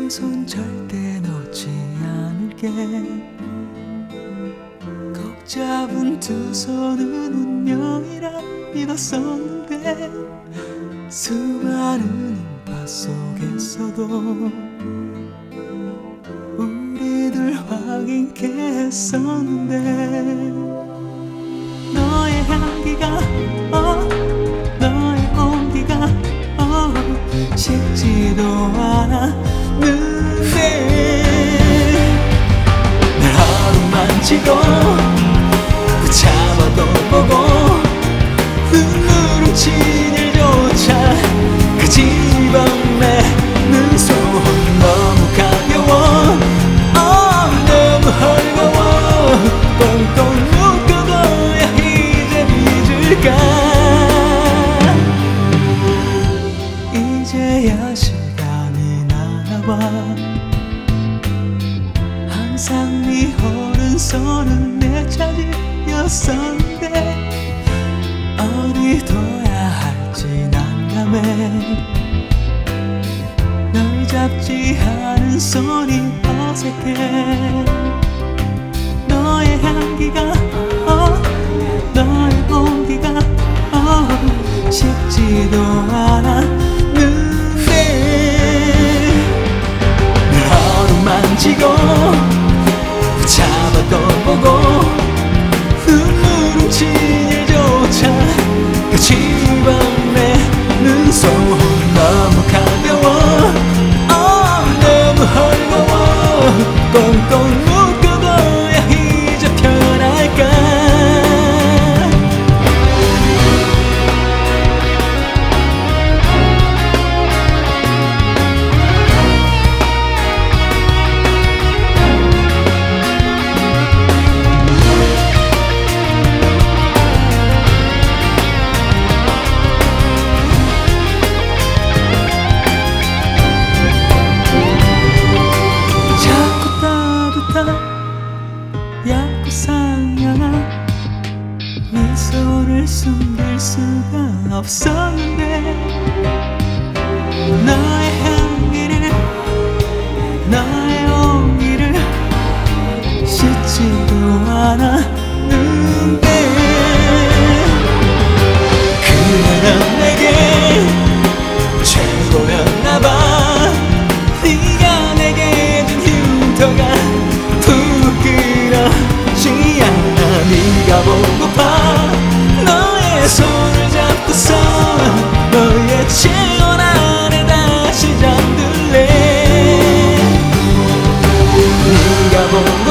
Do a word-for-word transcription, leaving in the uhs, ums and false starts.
손 절대 놓지 않을게. 꼭 잡은 두 손은 운명이라 믿었었는데 수많은 인파 속에서도 우리들 확인케 했었는데 너의 향기가 어 너의 온기가 어 식지도 않았는데 날 하루 만지고 붙잡아도 보고 눈물 훔친 일조차 그 집안 내는 손 너무 가벼워 어 너무 헐거워 꽁꽁 묶어둬야 이제 잊을까. 이제야 시간이 나와 항상 네 오른손은 내 차지였었는데 어디 둬야 할지 난감해. 널 잡지 않은 손이 어색해. 너의 향기가 어 너의 온기가 어 식지도 않았는데 늘 하루 만지고 붙잡아도 보고 눈물 훔친 일조차 그 집안 내는 손 너무 가벼워 어 너무 헐거워 꽁꽁 묶어둬야 이제 편할까. 얇고 상냥한 미소를 숨길 수가 없었는데 너의 향기를 너의 온기를 씻지도 않았는데 그녀는 내게 최고였나봐. 네가 내게 준 흉터가 부끄럽지 않아. 네가 보고파 너의 손을 잡고서 너의 체온 안에 다시 잠들래. 네가 보고